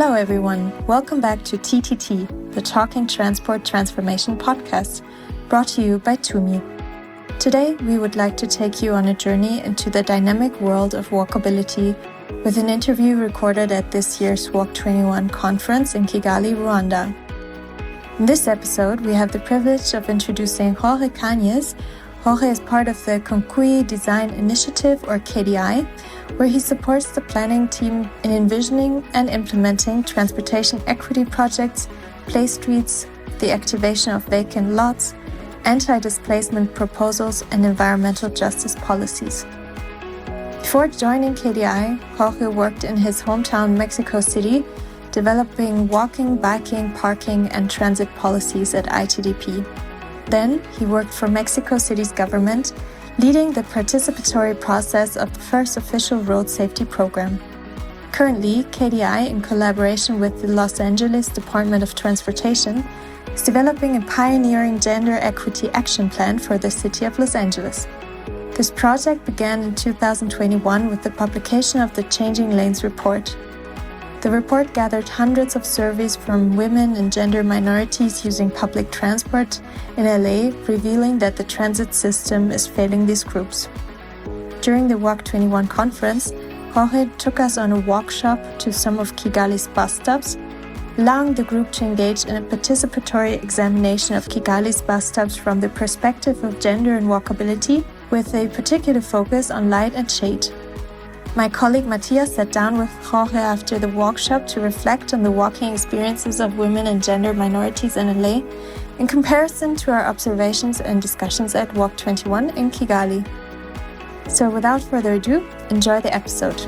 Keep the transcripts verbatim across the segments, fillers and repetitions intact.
Hello everyone, welcome back to T T T, the Talking Transport Transformation podcast, brought to you by TUMI. Today we would like to take you on a journey into the dynamic world of walkability with an interview recorded at this year's Walk twenty-one conference in Kigali, Rwanda. In this episode, we have the privilege of introducing Jorge Cañas. Jorge is part of the Concui Design Initiative, or K D I, where he supports the planning team in envisioning and implementing transportation equity projects, play streets, the activation of vacant lots, anti-displacement proposals, and environmental justice policies. Before joining K D I, Jorge worked in his hometown Mexico City, developing walking, biking, parking, and transit policies at I T D P. Then he worked for Mexico City's government, leading the participatory process of the first official road safety program. Currently, K D I, in collaboration with the Los Angeles Department of Transportation, is developing a pioneering gender equity action plan for the city of Los Angeles. This project began in two thousand twenty-one with the publication of the Changing Lanes report. The report gathered hundreds of surveys from women and gender minorities using public transport in L A, revealing that the transit system is failing these groups. During the Walk twenty-one conference, Jorge took us on a walkshop to some of Kigali's bus stops, allowing the group to engage in a participatory examination of Kigali's bus stops from the perspective of gender and walkability, with a particular focus on light and shade. My colleague Matthias sat down with Jorge after the workshop to reflect on the walking experiences of women and gender minorities in L A in comparison to our observations and discussions at Walk twenty-one in Kigali. So without further ado, enjoy the episode.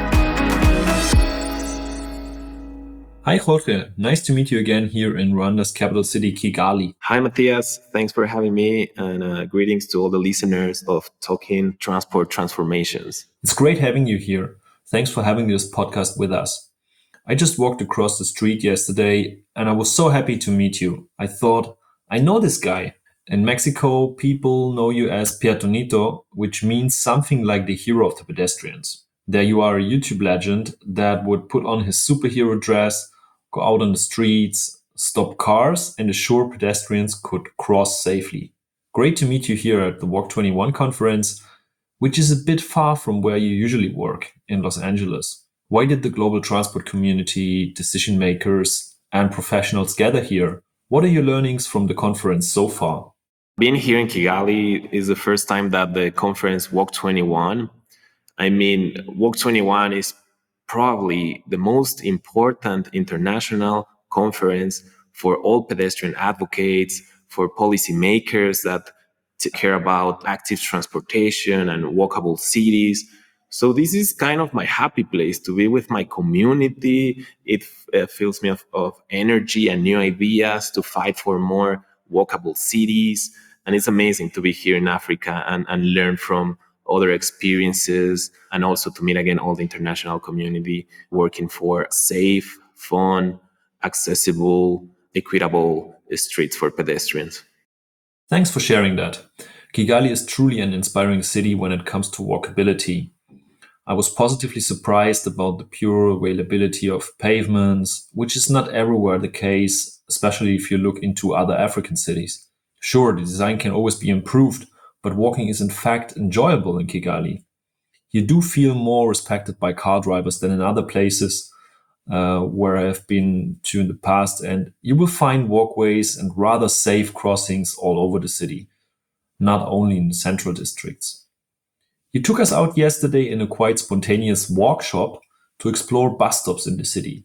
Hi Jorge, nice to meet you again here in Rwanda's capital city, Kigali. Hi Matthias, thanks for having me, and uh, greetings to all the listeners of Talking Transport Transformations. It's great having you here. Thanks for having this podcast with us. I just walked across the street yesterday and I was so happy to meet you. I thought, I know this guy. In Mexico, people know you as Peatonito, which means something like the hero of the pedestrians. There you are, a YouTube legend that would put on his superhero dress, go out on the streets, stop cars, and assure pedestrians could cross safely. Great to meet you here at the Walk twenty-one conference, which is a bit far from where you usually work, in Los Angeles. Why did the global transport community, decision makers, and professionals gather here? What are your learnings from the conference so far? Being here in Kigali is the first time that the conference Walk twenty-one. I mean, Walk twenty-one is probably the most important international conference for all pedestrian advocates, for policymakers that care about active transportation and walkable cities. So this is kind of my happy place to be with my community. It uh, fills me of, of energy and new ideas to fight for more walkable cities. And it's amazing to be here in Africa and, and learn from other experiences, and also to meet again all the international community working for safe, fun, accessible, equitable streets for pedestrians. Thanks for sharing that. Kigali is truly an inspiring city when it comes to walkability. I was positively surprised about the pure availability of pavements, which is not everywhere the case, especially if you look into other African cities. Sure, the design can always be improved, but walking is in fact enjoyable in Kigali. You do feel more respected by car drivers than in other places uh, where I have been to in the past, and you will find walkways and rather safe crossings all over the city, not only in the central districts. You took us out yesterday in a quite spontaneous workshop to explore bus stops in the city.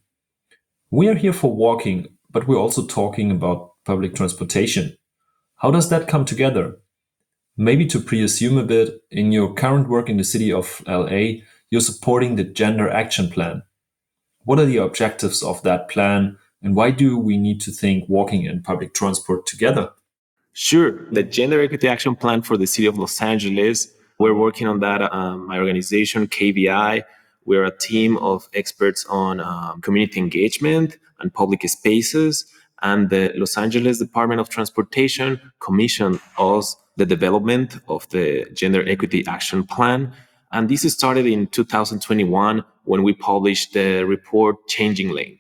We are here for walking, but we're also talking about public transportation. How does that come together? Maybe to pre-assume a bit, in your current work in the city of L A, you're supporting the Gender Action Plan. What are the objectives of that plan, and why do we need to think walking and public transport together? Sure. The Gender Equity Action Plan for the city of Los Angeles, we're working on that. Um, my organization, K D I, we're a team of experts on um, community engagement and public spaces. And the Los Angeles Department of Transportation commissioned us the development of the Gender Equity Action Plan. And this started in two thousand twenty-one when we published the report Changing Lanes.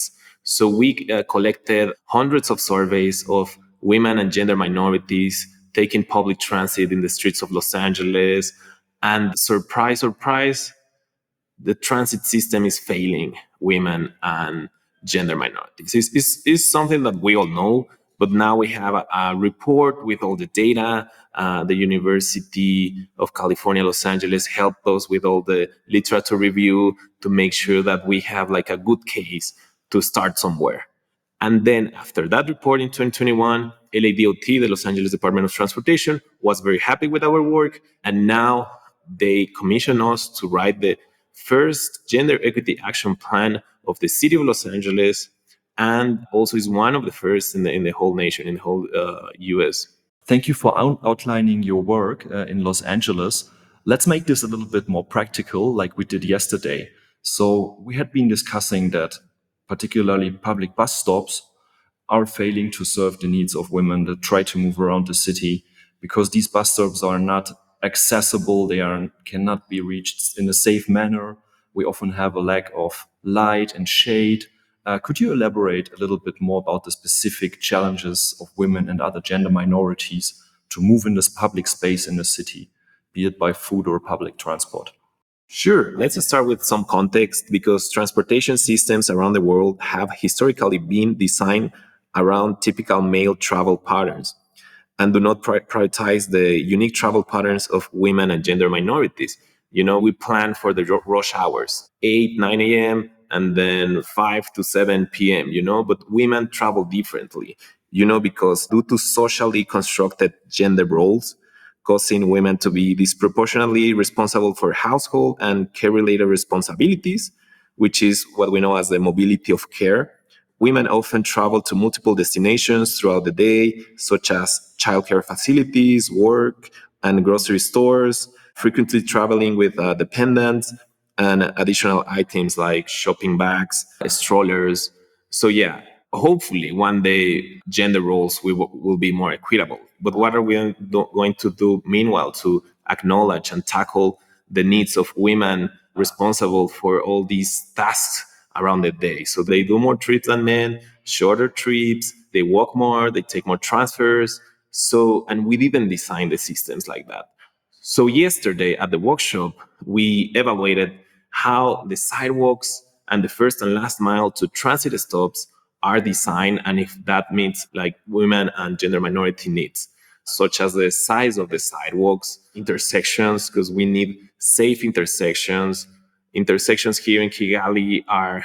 So we uh, collected hundreds of surveys of women and gender minorities taking public transit in the streets of Los Angeles. And surprise, surprise, the transit system is failing women and gender minorities. It's, it's, it's something that we all know, but now we have a, a report with all the data. Uh, the University of California, Los Angeles helped us with all the literature review to make sure that we have like a good case to start somewhere. And then after that report in twenty twenty-one, L A D O T, the Los Angeles Department of Transportation, was very happy with our work. And now they commissioned us to write the first gender equity action plan of the city of Los Angeles, and also is one of the first in the, in the whole nation, in the whole uh, U S. Thank you for out- outlining your work uh, in Los Angeles. Let's make this a little bit more practical, like we did yesterday. So we had been discussing that particularly public bus stops are failing to serve the needs of women that try to move around the city, because these bus stops are not accessible. They are cannot be reached in a safe manner. We often have a lack of light and shade. Uh, could you elaborate a little bit more about the specific challenges of women and other gender minorities to move in this public space in the city, be it by foot or public transport? Sure. Let's start with some context, because transportation systems around the world have historically been designed around typical male travel patterns and do not prioritize the unique travel patterns of women and gender minorities. You know, we plan for the rush hours, eight, nine a.m., and then five to seven p.m., you know, but women travel differently, you know, because due to socially constructed gender roles, causing women to be disproportionately responsible for household and care-related responsibilities, which is what we know as the mobility of care. Women often travel to multiple destinations throughout the day, such as childcare facilities, work, and grocery stores, frequently traveling with uh, dependents and additional items like shopping bags, strollers. So yeah, hopefully one day gender roles will, will be more equitable. But what are we going to do meanwhile to acknowledge and tackle the needs of women responsible for all these tasks around the day? So they do more trips than men, shorter trips, they walk more, they take more transfers. So, and we didn't design the systems like that. So yesterday at the workshop, we evaluated how the sidewalks and the first and last mile to transit stops are designed, and if that meets like women and gender minority needs, such as the size of the sidewalks, intersections, because we need safe intersections. Intersections here in Kigali are,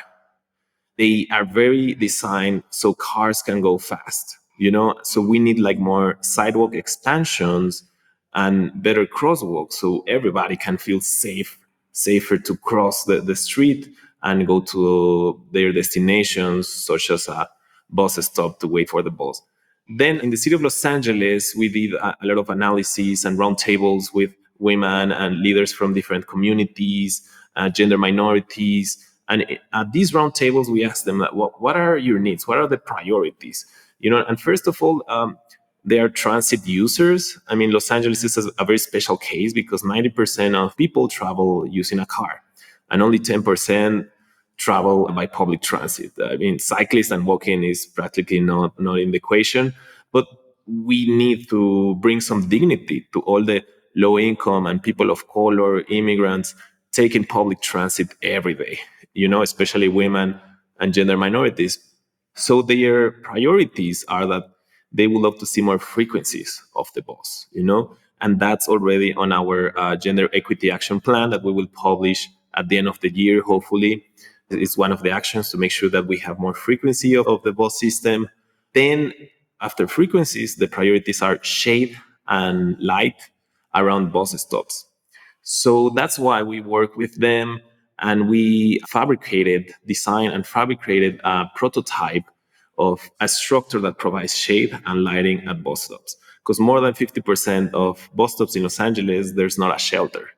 they are very designed so cars can go fast, you know? So we need like more sidewalk expansions and better crosswalks so everybody can feel safe, safer to cross the, the street and go to their destinations, such as a bus stop to wait for the bus. Then in the city of Los Angeles, we did a, a lot of analysis and roundtables with women and leaders from different communities, uh, gender minorities. And at these roundtables, we asked them, what, what are your needs? What are the priorities? You know, and first of all, um, they are transit users. I mean, Los Angeles is a, a very special case because ninety percent of people travel using a car and only ten percent travel by public transit. I mean, cyclists and walking is practically not, not in the equation, but we need to bring some dignity to all the low income and people of color, immigrants, taking public transit every day, you know, especially women and gender minorities. So their priorities are that they would love to see more frequencies of the bus, you know, and that's already on our uh, gender equity action plan that we will publish at the end of the year, hopefully. It's one of the actions to make sure that we have more frequency of, of the bus system. Then after frequencies, the priorities are shade and light around bus stops. So that's why we work with them, and we fabricated, designed and fabricated a prototype of a structure that provides shade and lighting at bus stops. Because more than fifty percent of bus stops in Los Angeles, there's not a shelter.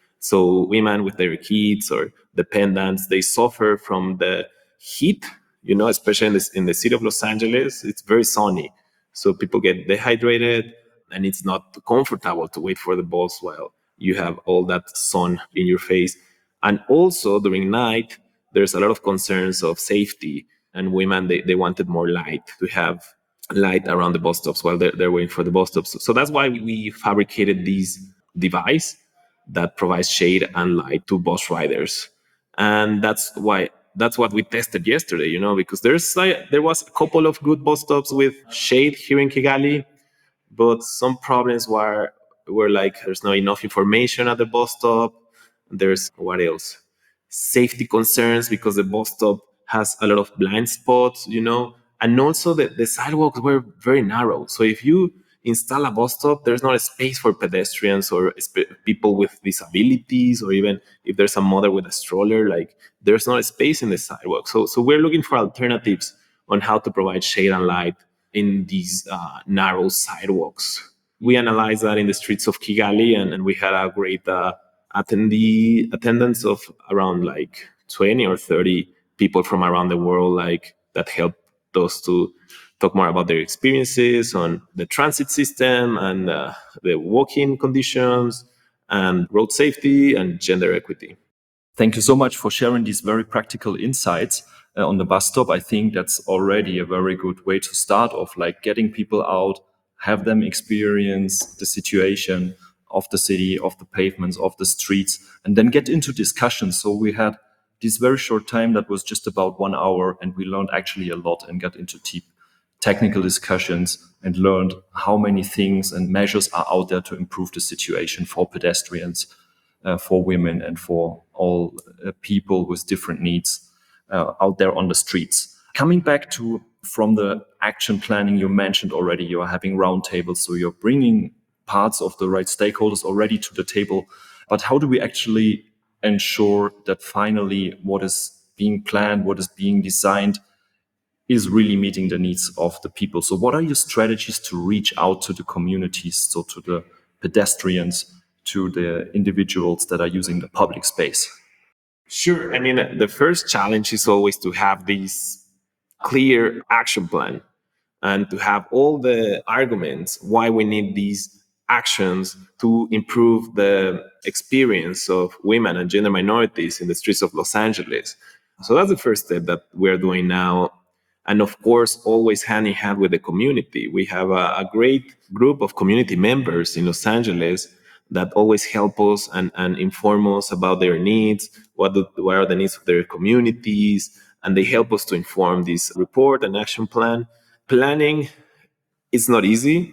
So women with their kids or dependents, they suffer from the heat, you know, especially in, this, in the city of Los Angeles. It's very sunny. So people get dehydrated and it's not comfortable to wait for the bus while you have all that sun in your face. And also during night, there's a lot of concerns of safety and women, they, they wanted more light, to have light around the bus stops while they're, they're waiting for the bus stops. So that's why we fabricated this device that provides shade and light to bus riders. And that's why that's what we tested yesterday, you know, because there's like, there was a couple of good bus stops with shade here in Kigali, but some problems were were like there's not enough information at the bus stop. There's what else? Safety concerns because the bus stop has a lot of blind spots, you know, and also the, the sidewalks were very narrow. So if you install a bus stop, there's not a space for pedestrians or sp- people with disabilities, or even if there's a mother with a stroller, like there's not a space in the sidewalk. So, so we're looking for alternatives on how to provide shade and light in these uh, narrow sidewalks. We analyzed that in the streets of Kigali, and, and we had a great uh, attendee attendance of around like twenty or thirty people from around the world, like that helped us to talk more about their experiences on the transit system and uh, the walking conditions and road safety and gender equity. Thank you so much for sharing these very practical insights uh, on the bus stop. I think that's already a very good way to start off, like getting people out, have them experience the situation of the city, of the pavements, of the streets, and then get into discussions. So we had this very short time that was just about one hour, and we learned actually a lot and got into deep technical discussions and learned how many things and measures are out there to improve the situation for pedestrians, uh, for women, and for all uh, people with different needs uh, out there on the streets. Coming back to from the action planning you mentioned already, you are having roundtables, so you're bringing parts of the right stakeholders already to the table. But how do we actually ensure that finally what is being planned, what is being designed is really meeting the needs of the people? So what are your strategies to reach out to the communities, so to the pedestrians, to the individuals that are using the public space? Sure. I mean, the first challenge is always to have this clear action plan and to have all the arguments why we need these actions to improve the experience of women and gender minorities in the streets of Los Angeles. So that's the first step that we're doing now. And of course, always hand in hand with the community. We have a, a great group of community members in Los Angeles that always help us and, and inform us about their needs, what, the, what are the needs of their communities, and they help us to inform this report and action plan. Planning is not easy,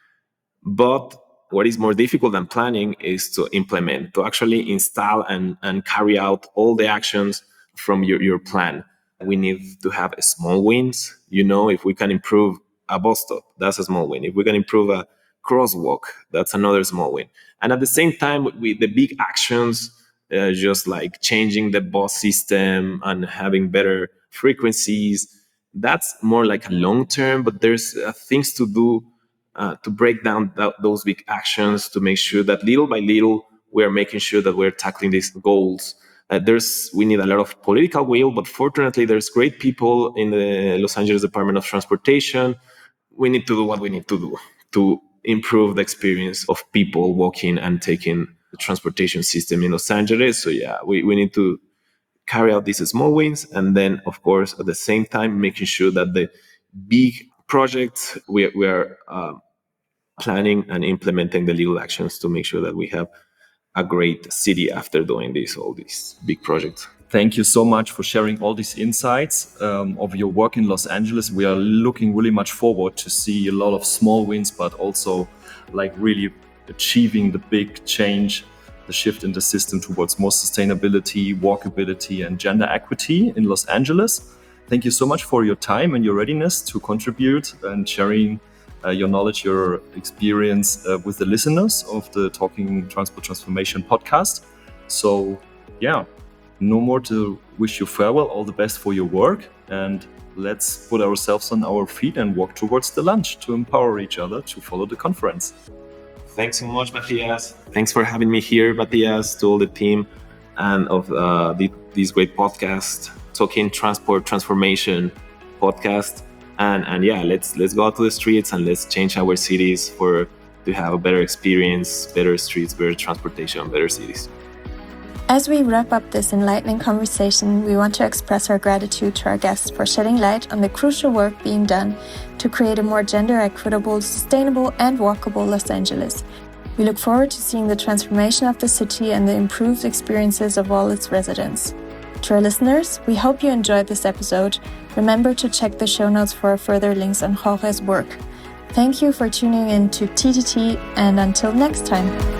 but what is more difficult than planning is to implement, to actually install and, and carry out all the actions from your, your plan. We need to have small wins. You know, if we can improve a bus stop, that's a small win. If we can improve a crosswalk, that's another small win. And at the same time, with the big actions, uh, just like changing the bus system and having better frequencies, that's more like a long term, but there's uh, things to do uh, to break down th- those big actions to make sure that little by little, we're making sure that we're tackling these goals. Uh, there's we need a lot of political will, but fortunately, there's great people in the Los Angeles Department of Transportation. We need to do what we need to do to improve the experience of people walking and taking the transportation system in Los Angeles. So yeah, we, we need to carry out these small wins, and then of course at the same time making sure that the big projects we, we are uh, planning and implementing the little actions to make sure that we have a great city after doing this, all these big projects. Thank you so much for sharing all these insights um, of your work in Los Angeles. We are looking really much forward to see a lot of small wins, but also like really achieving the big change, the shift in the system towards more sustainability, walkability, and gender equity in Los Angeles. Thank you so much for your time and your readiness to contribute and sharing uh, your knowledge, your experience uh, with the listeners of the Talking Transport Transformation podcast. So, yeah, no more to wish you farewell. All the best for your work, and let's put ourselves on our feet and walk towards the lunch to empower each other to follow the conference. Thanks so much, Matthias. Thanks for having me here, Matthias, to all the team and of uh, the, this great podcast, Talking Transport Transformation podcast. And and yeah, let's let's go out to the streets and let's change our cities for to have a better experience, better streets, better transportation, better cities. As we wrap up this enlightening conversation, we want to express our gratitude to our guests for shedding light on the crucial work being done to create a more gender equitable, sustainable, and walkable Los Angeles. We look forward to seeing the transformation of the city and the improved experiences of all its residents. To our listeners, we hope you enjoyed this episode. Remember to check the show notes for further links on Jorge's work. Thank you for tuning in to T T T, and until next time.